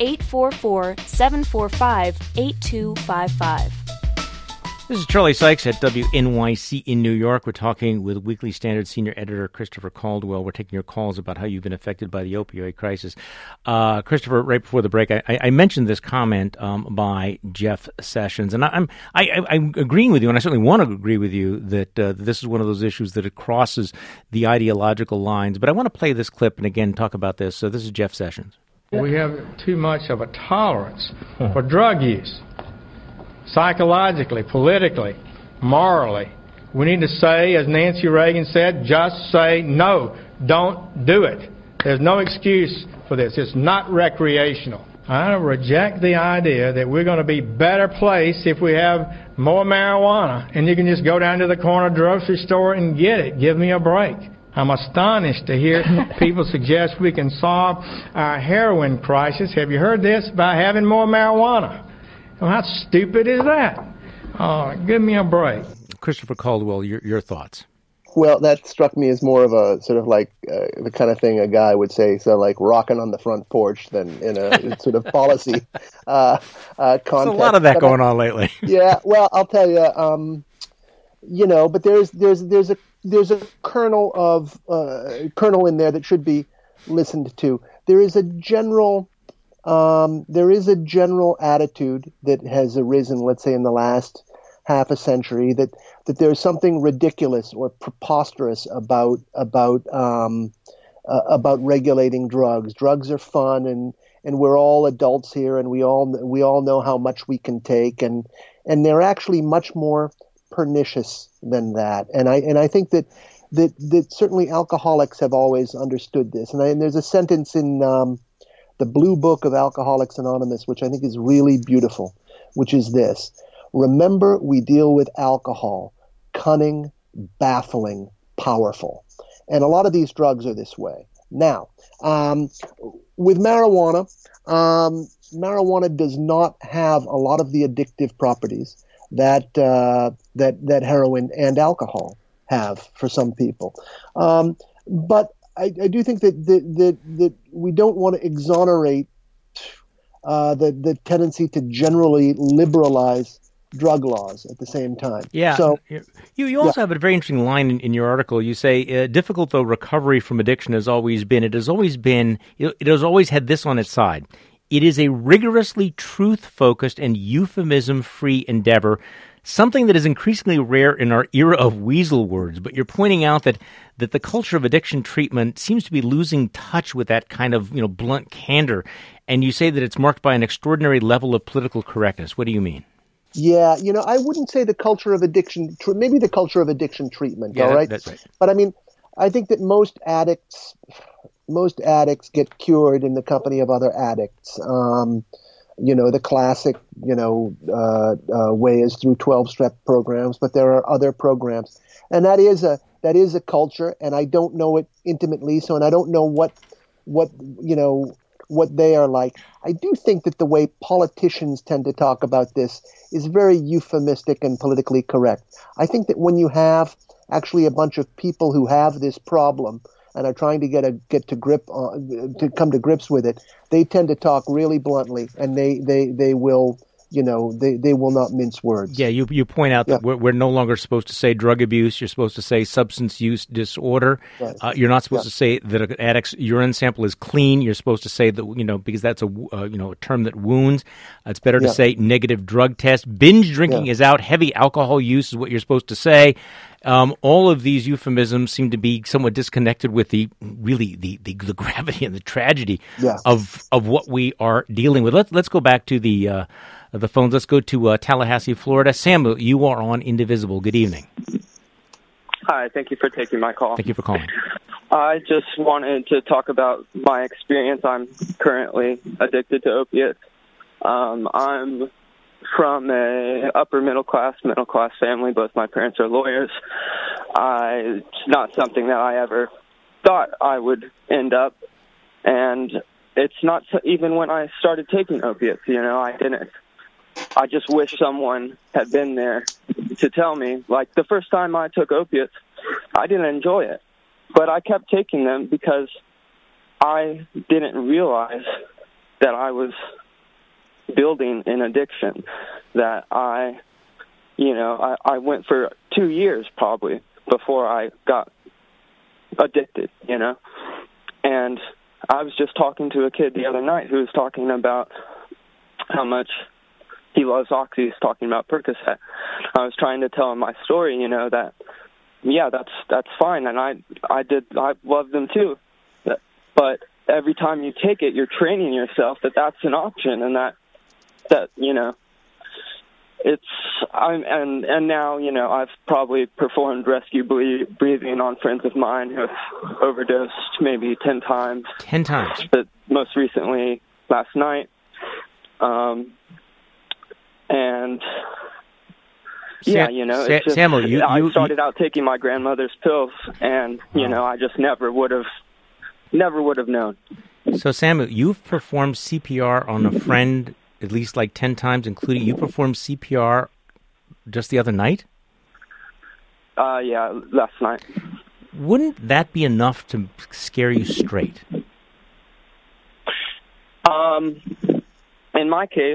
844-745-8255. This is Charlie Sykes at WNYC in New York. We're talking with Weekly Standard senior editor Christopher Caldwell. We're taking your calls about how you've been affected by the opioid crisis. Christopher, right before the break, I mentioned this comment by Jeff Sessions, and I'm agreeing with you, and I certainly want to agree with you that this is one of those issues that it crosses the ideological lines. But I want to play this clip and again talk about this. So this is Jeff Sessions. We have too much of a tolerance for drug use. Psychologically, politically, morally. We need to say, as Nancy Reagan said, just say no. Don't do it. There's no excuse for this. It's not recreational. I reject the idea that we're going to be better placed if we have more marijuana and you can just go down to the corner grocery store and get it. Give me a break. I'm astonished to hear people suggest we can solve our heroin crisis. Have you heard this? By having more marijuana. Well, how stupid is that? Oh, give me a break. Christopher Caldwell, your thoughts? Well, that struck me as more of a sort of like the kind of thing a guy would say, so like rocking on the front porch than in a sort of policy context. There's a lot of that going on lately. Yeah, well, I'll tell you, but there's a kernel in there that should be listened to. There is a general attitude that has arisen, let's say, in the last half a century, that there's something ridiculous or preposterous about regulating drugs. Drugs are fun, and we're all adults here, and we all know how much we can take, and they're actually much more pernicious than that. And I think that certainly alcoholics have always understood this. And there's a sentence in the Blue Book of Alcoholics Anonymous, which I think is really beautiful, which is this: remember, we deal with alcohol, cunning, baffling, powerful. And a lot of these drugs are this way. Now, with marijuana, marijuana does not have a lot of the addictive properties that heroin and alcohol have for some people. But I do think that we don't want to exonerate the tendency to generally liberalize drug laws at the same time. Yeah. So you also have a very interesting line in your article. You say, difficult though recovery from addiction has always been, it has always had this on its side. It is a rigorously truth-focused and euphemism-free endeavor, something that is increasingly rare in our era of weasel words. But you're pointing out that the culture of addiction treatment seems to be losing touch with that kind of blunt candor. And you say that it's marked by an extraordinary level of political correctness. What do you mean? Yeah, I wouldn't say the culture of addiction, maybe the culture of addiction treatment, yeah, all right? That's right. But I mean, I think that most addicts get cured in the company of other addicts. The classic, way is through 12-step programs, but there are other programs. And that is a culture, and I don't know it intimately, and I don't know what they are like. I do think that the way politicians tend to talk about this is very euphemistic and politically correct. I think that when you have actually a bunch of people who have this problem and are trying to to come to grips with it, they tend to talk really bluntly, and they will they will not mince words. Yeah, you point out that we're no longer supposed to say drug abuse. You're supposed to say substance use disorder. Right. You're not supposed to say that an addict's urine sample is clean. You're supposed to say that because that's a term that wounds. It's better to say negative drug test. Binge drinking is out. Heavy alcohol use is what you're supposed to say. All of these euphemisms seem to be somewhat disconnected with the gravity and the tragedy of what we are dealing with. Let's go back to the phones. Let's go to Tallahassee, Florida. Sam, you are on Indivisible. Good evening. Hi, thank you for taking my call. Thank you for calling. I just wanted to talk about my experience. I'm currently addicted to opiates. I'm from a upper middle class family. Both my parents are lawyers. It's not something that I ever thought I would end up, and it's not even when I started taking opiates. I didn't. I just wish someone had been there to tell me. Like the first time I took opiates, I didn't enjoy it, but I kept taking them because I didn't realize that I was building an addiction. That I went for 2 years probably before I got addicted, And I was just talking to a kid the other night who was talking about how much he loves Oxy. He's talking about Percocet. I was trying to tell him my story, that, yeah, that's fine. And I love them too. But every time you take it, you're training yourself that that's an option, and that and now, you know, I've probably performed rescue breathing on friends of mine who have overdosed maybe 10 times. 10 times. But most recently, last night. And yeah, you know, it's just, Samuel, I started out taking my grandmother's pills, and you know, I just never would have known. So, Samuel, you've performed CPR on a friend at least like 10 times, including you performed CPR just the other night? Yeah, last night. Wouldn't that be enough to scare you straight? In my case,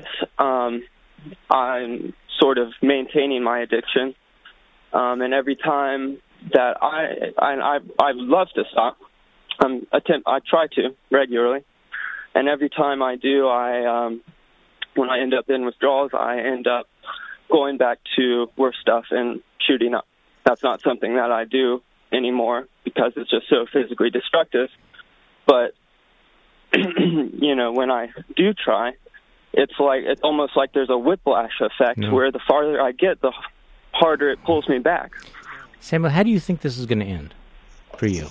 I'm sort of maintaining my addiction, and every time that I love to stop, I try to regularly, and every time I do, when I end up in withdrawals, I end up going back to worse stuff and shooting up. That's not something that I do anymore because it's just so physically destructive. But you know, when I do try, it's almost like there's a whiplash effect where the farther I get, the harder it pulls me back. Samuel, how do you think this is going to end for you?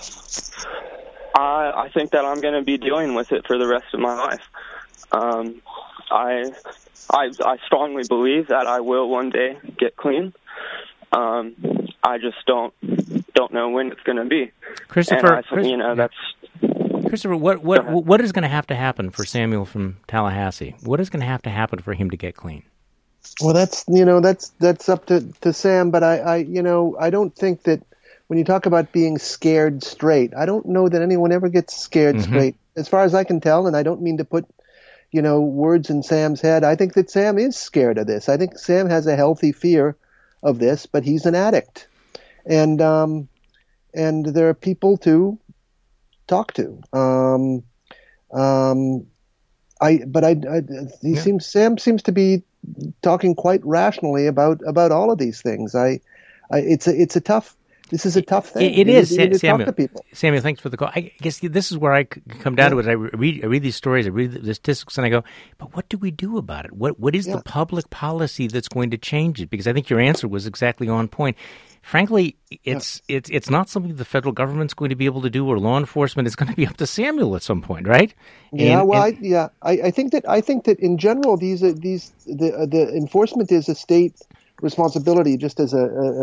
I think that I'm going to be dealing with it for the rest of my life. I strongly believe that I will one day get clean. I just don't know when it's going to be. Christopher, that's Christopher, what is going to have to happen for Samuel from Tallahassee? What is going to have to happen for him to get clean? Well, that's up to Sam, but I don't think that when you talk about being scared straight, I don't know that anyone ever gets scared straight, as far as I can tell, and I don't mean to put words in Sam's head. I think that Sam is scared of this. I think Sam has a healthy fear of this, but he's an addict, and there are people to talk to. Sam seems to be talking quite rationally about all of these things. It's a tough. This is a tough thing. It is, Samuel. Samuel. Talk to people. Samuel, thanks for the call. I guess this is where I come down to it. I read these stories, I read the statistics, and I go, but what do we do about it? What is the public policy that's going to change it? Because I think your answer was exactly on point. Frankly, it's not something the federal government's going to be able to do, or law enforcement. It's going to be up to Samuel at some point, right? I think that in general, the enforcement is a state responsibility, just as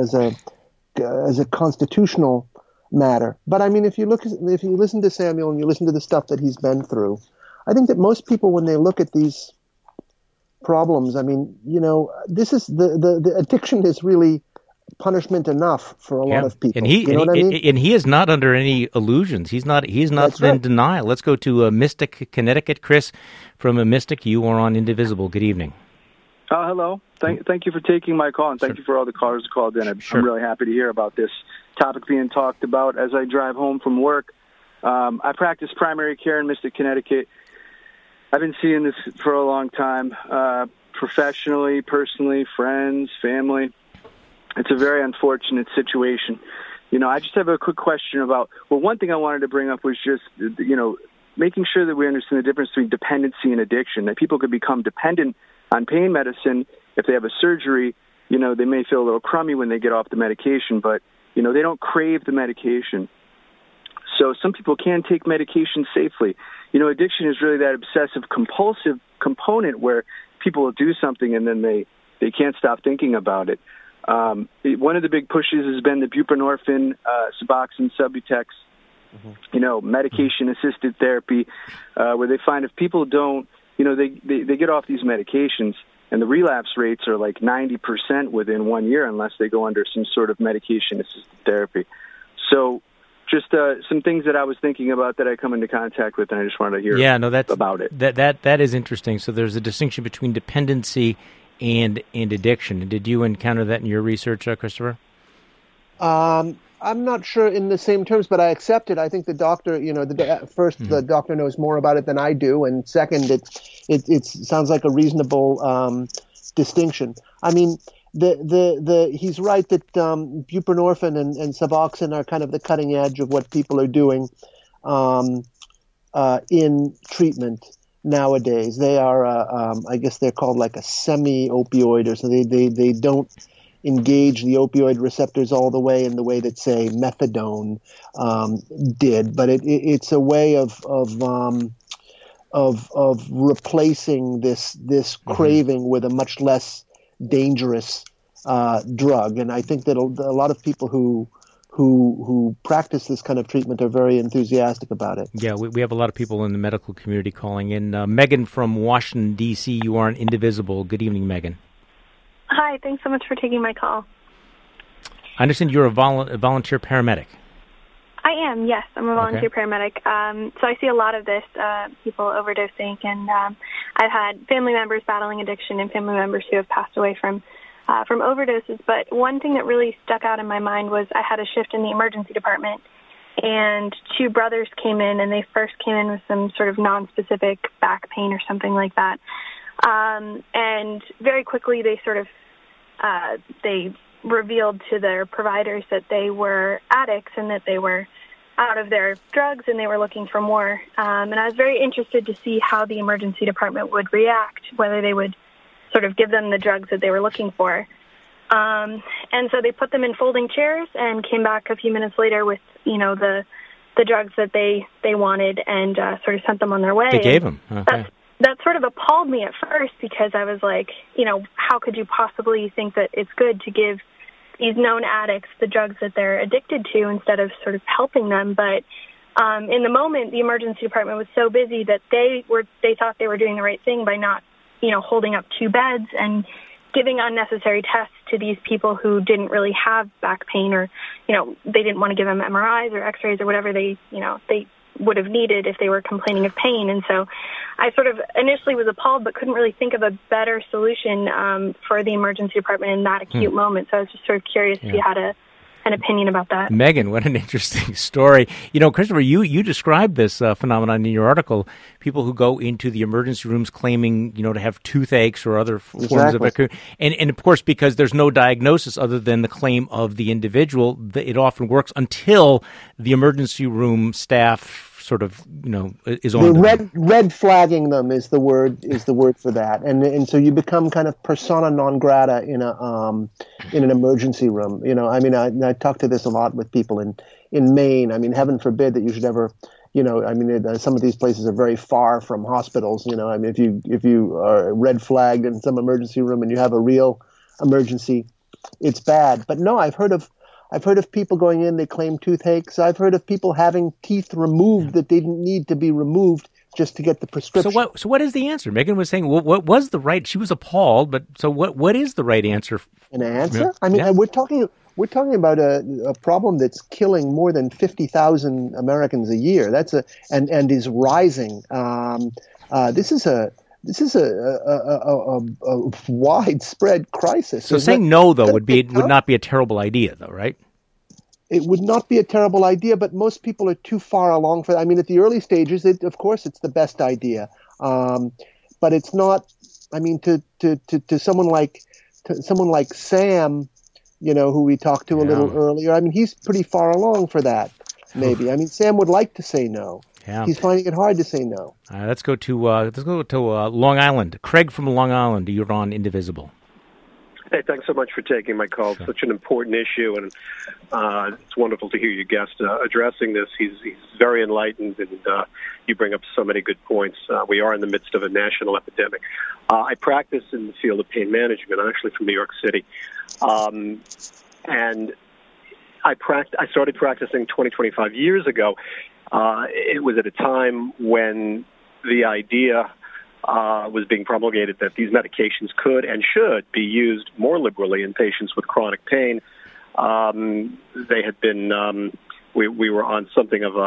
a constitutional matter. But I mean, if you listen to Samuel and you listen to the stuff that he's been through, I think that most people, when they look at these problems, I mean, this is the addiction is really punishment enough for a lot of people. And he is not under any illusions. He's not in denial. Let's go to Mystic, Connecticut. Chris from Mystic, you are on Indivisible. Good evening. Hello. Thank you for taking my call, and thank you for all the callers who called in. I'm really happy to hear about this topic being talked about as I drive home from work. I practice primary care in Mystic, Connecticut. I've been seeing this for a long time, professionally, personally, friends, family. It's a very unfortunate situation. I just have a quick question about, one thing I wanted to bring up was just, making sure that we understand the difference between dependency and addiction, that people could become dependent on pain medicine. If they have a surgery, they may feel a little crummy when they get off the medication, but, they don't crave the medication. So some people can take medication safely. Addiction is really that obsessive-compulsive component where people will do something and then they can't stop thinking about it. One of the big pushes has been the buprenorphine, Suboxone, Subutex, medication-assisted therapy, where they find if people don't, they get off these medications, and the relapse rates are like 90% within 1 year unless they go under some sort of medication-assisted therapy. So just some things that I was thinking about that I come into contact with, and I just wanted to hear about it. That is interesting. So there's a distinction between dependency and addiction. Did you encounter that in your research, Christopher? I'm not sure in the same terms, but I accept it. I think the doctor, the doctor knows more about it than I do, and second, it sounds like a reasonable distinction. I mean, he's right that buprenorphine and Suboxone are kind of the cutting edge of what people are doing in treatment. nowadays. They are, I guess they're called like a semi-opioid, or so they don't engage the opioid receptors all the way in the way that, say, methadone did. But it's a way of replacing this craving with a much less dangerous drug. And I think that a lot of people who practice this kind of treatment are very enthusiastic about it. Yeah, we have a lot of people in the medical community calling in. Megan from Washington, D.C., you are on Indivisible. Good evening, Megan. Hi, thanks so much for taking my call. I understand you're a volunteer paramedic. I am, yes. I'm a volunteer paramedic. So I see a lot of this, people overdosing, and I've had family members battling addiction and family members who have passed away from overdoses. But one thing that really stuck out in my mind was I had a shift in the emergency department, and two brothers came in, and they first came in with some sort of nonspecific back pain or something like that. And very quickly they sort of they revealed to their providers that they were addicts and that they were out of their drugs and they were looking for more. And I was very interested to see how the emergency department would react, whether they would sort of give them the drugs that they were looking for. And so they put them in folding chairs and came back a few minutes later with, the drugs that they wanted and sort of sent them on their way. They gave them. Okay. That sort of appalled me at first because I was like, how could you possibly think that it's good to give these known addicts the drugs that they're addicted to instead of sort of helping them? But in the moment, the emergency department was so busy that they thought they were doing the right thing by not, holding up two beds and giving unnecessary tests to these people who didn't really have back pain, or, they didn't want to give them MRIs or X-rays or whatever they would have needed if they were complaining of pain. And so I sort of initially was appalled but couldn't really think of a better solution for the emergency department in that acute moment. So I was just sort of curious if you had an opinion about that. Megan, what an interesting story. Christopher, you described this phenomenon in your article, people who go into the emergency rooms claiming, to have toothaches or other forms of acute. And of course, because there's no diagnosis other than the claim of the individual, it often works until the emergency room staff sort of, is on red flagging them is the word for that, and so you become kind of persona non grata in an emergency room. I talk to this a lot with people in Maine. I mean, heaven forbid that you should ever, some of these places are very far from hospitals. If you are red flagged in some emergency room and you have a real emergency, it's bad. But no, I've heard of people going in, they claim toothaches. I've heard of people having teeth removed that didn't need to be removed just to get the prescription. So what is the answer? Megan was saying, what was the right? She was appalled, but so what is the right answer? An answer? I mean, we're talking about a problem that's killing more than 50,000 Americans a year. And is rising. This is a widespread crisis. So saying no, though, would not be a terrible idea, though, right? It would not be a terrible idea, but most people are too far along for that. I mean, at the early stages, of course, it's the best idea, but it's not. I mean, to someone like Sam, who we talked to a little earlier. I mean, he's pretty far along for that. Maybe. I mean, Sam would like to say no. Yeah. He's finding it hard to say no. Let's go to Long Island. Craig from Long Island, you're on Indivisible. Hey, thanks so much for taking my call. It's such an important issue, and it's wonderful to hear your guest addressing this. He's very enlightened, and you bring up so many good points. We are in the midst of a national epidemic. I practice in the field of pain management. I'm actually from New York City, and I started practicing 25 years ago. It was at a time when the idea was being promulgated that these medications could and should be used more liberally in patients with chronic pain. They had been, we were on something of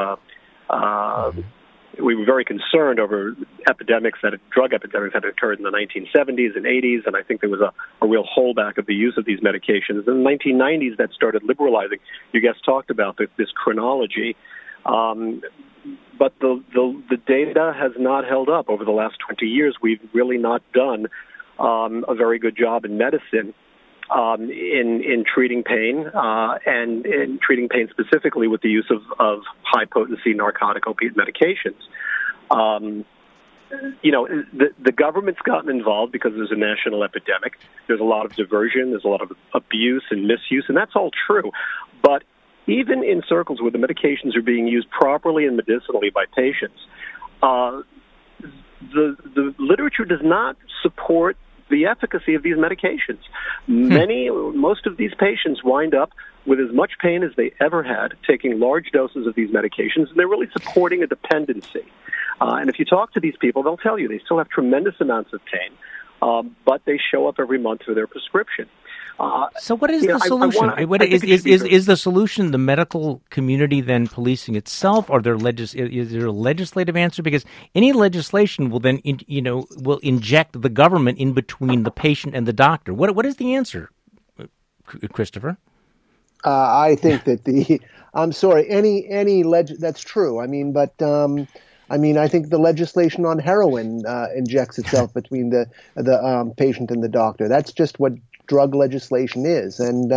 we were very concerned over drug epidemics that had occurred in the 1970s and 80s, and I think there was a real holdback of the use of these medications. In the 1990s, that started liberalizing. You guys talked about this chronology. But the data has not held up over the last 20 years. We've really not done a very good job in medicine in treating pain and in treating pain specifically with the use of high-potency narcotic opiate medications. the government's gotten involved because there's a national epidemic. There's a lot of diversion. There's a lot of abuse and misuse, and that's all true. But even in circles where the medications are being used properly and medicinally by patients, the literature does not support the efficacy of these medications. Most of these patients wind up with as much pain as they ever had, taking large doses of these medications, and they're really supporting a dependency. And if you talk to these people, they'll tell you they still have tremendous amounts of pain, but they show up every month for their prescription. So what is the solution? Is the solution the medical community then policing itself, or is there a legislative answer? Because any legislation will then, will inject the government in between the patient and the doctor. What is the answer, Christopher? I think that I'm sorry, that's true. I mean, but I think the legislation on heroin injects itself between the patient and the doctor. That's just what drug legislation is, and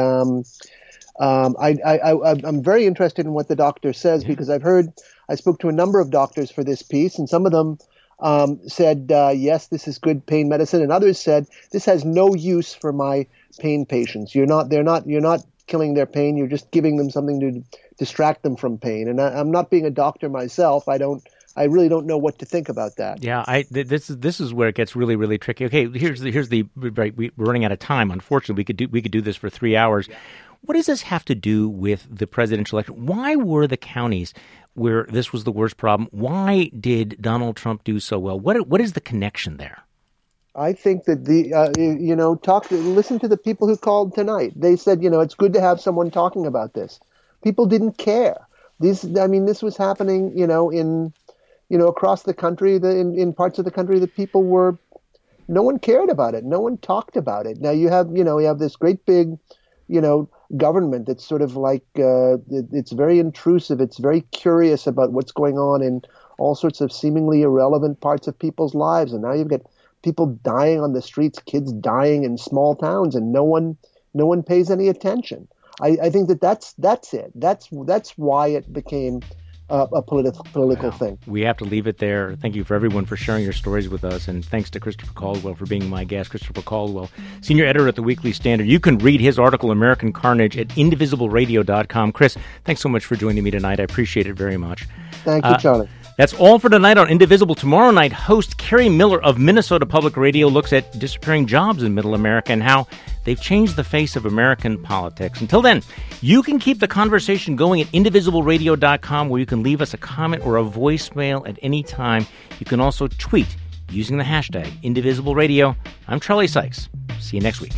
I'm very interested in what the doctor says, because I spoke to a number of doctors for this piece, and some of them said yes, this is good pain medicine, and others said this has no use for my pain patients. You're not killing their pain. You're just giving them something to distract them from pain. And I'm not being a doctor myself. I really don't know what to think about that. Yeah, this is where it gets really, really tricky. Okay, we're running out of time. Unfortunately, we could do this for 3 hours. What does this have to do with the presidential election? Why were the counties where this was the worst problem? Why did Donald Trump do so well? What is the connection there? I think that listen to the people who called tonight. They said, it's good to have someone talking about this. People didn't care. This was happening, across the country, in parts of the country that no one cared about it. No one talked about it. Now you have this great big, government that's sort of like, it's very intrusive. It's very curious about what's going on in all sorts of seemingly irrelevant parts of people's lives. And now you've got people dying on the streets, kids dying in small towns, and no one pays any attention. I think that's it. That's why it became a political thing. We have to leave it there. Thank you for everyone for sharing your stories with us, and thanks to Christopher Caldwell for being my guest. Christopher Caldwell, senior editor at the Weekly Standard. You can read his article, American Carnage, at indivisibleradio.com. Chris, thanks so much for joining me tonight. I appreciate it very much. Thank you, Charlie. That's all for tonight on Indivisible. Tomorrow night, host Kerry Miller of Minnesota Public Radio looks at disappearing jobs in Middle America and how they've changed the face of American politics. Until then, you can keep the conversation going at indivisibleradio.com, where you can leave us a comment or a voicemail at any time. You can also tweet using the hashtag IndivisibleRadio. I'm Charlie Sykes. See you next week.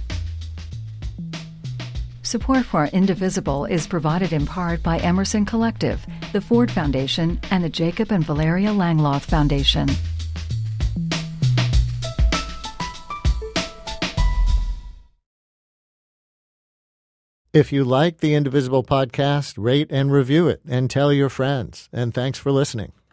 Support for Indivisible is provided in part by Emerson Collective, the Ford Foundation, and the Jacob and Valeria Langloth Foundation. If you like the Indivisible podcast, rate and review it and tell your friends. And thanks for listening.